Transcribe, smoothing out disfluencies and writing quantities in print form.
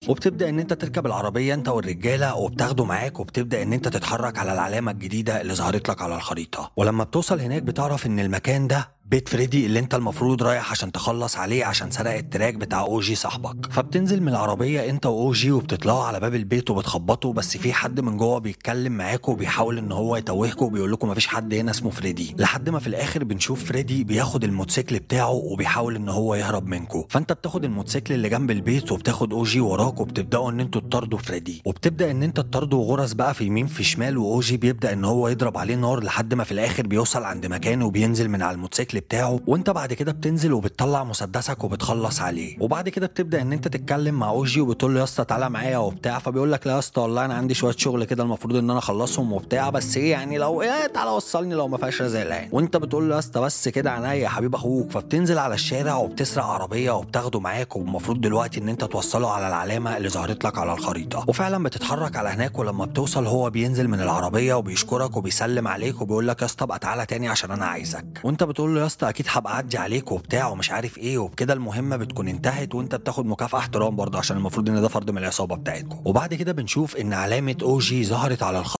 وبتبدا ان انت تركب العربيه انت والرجاله وبتاخده معاك، وبتبدا ان انت تتحرك على العلامه الجديده اللي ظهرت لك على الخريطه. ولما بتوصل هناك بتعرف ان المكان ده بيت فريدي اللي انت المفروض رايح عشان تخلص عليه عشان سرق التراك بتاع اوجي صاحبك. فبتنزل من العربيه انت واوجي وبتطلعوا على باب البيت وبتخبطوا، بس في حد من جوه بيتكلم معاكوا وبيحاول ان هو يتوهكوا وبيقول لكم مفيش حد هنا اسمه فريدي، لحد ما في الاخر بنشوف فريدي بياخد الموتوسيكل بتاعه وبيحاول ان هو يهرب منكم. فانت بتاخد الموتوسيكل اللي جنب البيت وبتاخد اوجي وراك وبتبداوا ان انتوا تطاردوا فريدي، وبتبدا ان انت تطاردوا غرز بقى في يمين في شمال، واوجي بيبدا ان هو يضرب عليه نار لحد ما في الاخر بيوصل عند مكانه وبينزل من على الموتوسيكل بتاعه. وانت بعد كده بتنزل وبتطلع مسدسك وبتخلص عليه، وبعد كده بتبدا ان انت تتكلم مع اوجي وبتقول له يا اسطى تعالى معايا وبتاع، فبيقول لك لا يا اسطى والله انا عندي شويه شغل كده المفروض ان انا اخلصهم وبتاع، بس ايه يعني لو ايه تعالى وصلني لو ما فيهاش رزق العين. وانت بتقول له يا اسطى بس كده عينيا يا حبيب اخوك. فبتنزل على الشارع وبتسرق عربيه وبتاخده معاك، والمفروض دلوقتي ان انت توصله على العلامه اللي ظهرت لك على الخريطه. وفعلا بتتحرك على هناك، ولما بتوصل هو بينزل من العربيه وبيشكرك وبيسلم عليك وبيقول لك يا اسطى ابقى تعالى تاني عشان انا عايزك. وانت بتقول له يا اسطى اكيد هبقى اعدي عليك وبتاع ومش عارف ايه، وبكده المهمه بتكون انتهت، وانت بتاخد مكافاه احترام برضه عشان المفروض ان ده فرد من العصابه بتاعتكم. وبعد كده بنشوف ان علامه اوجي ظهرت على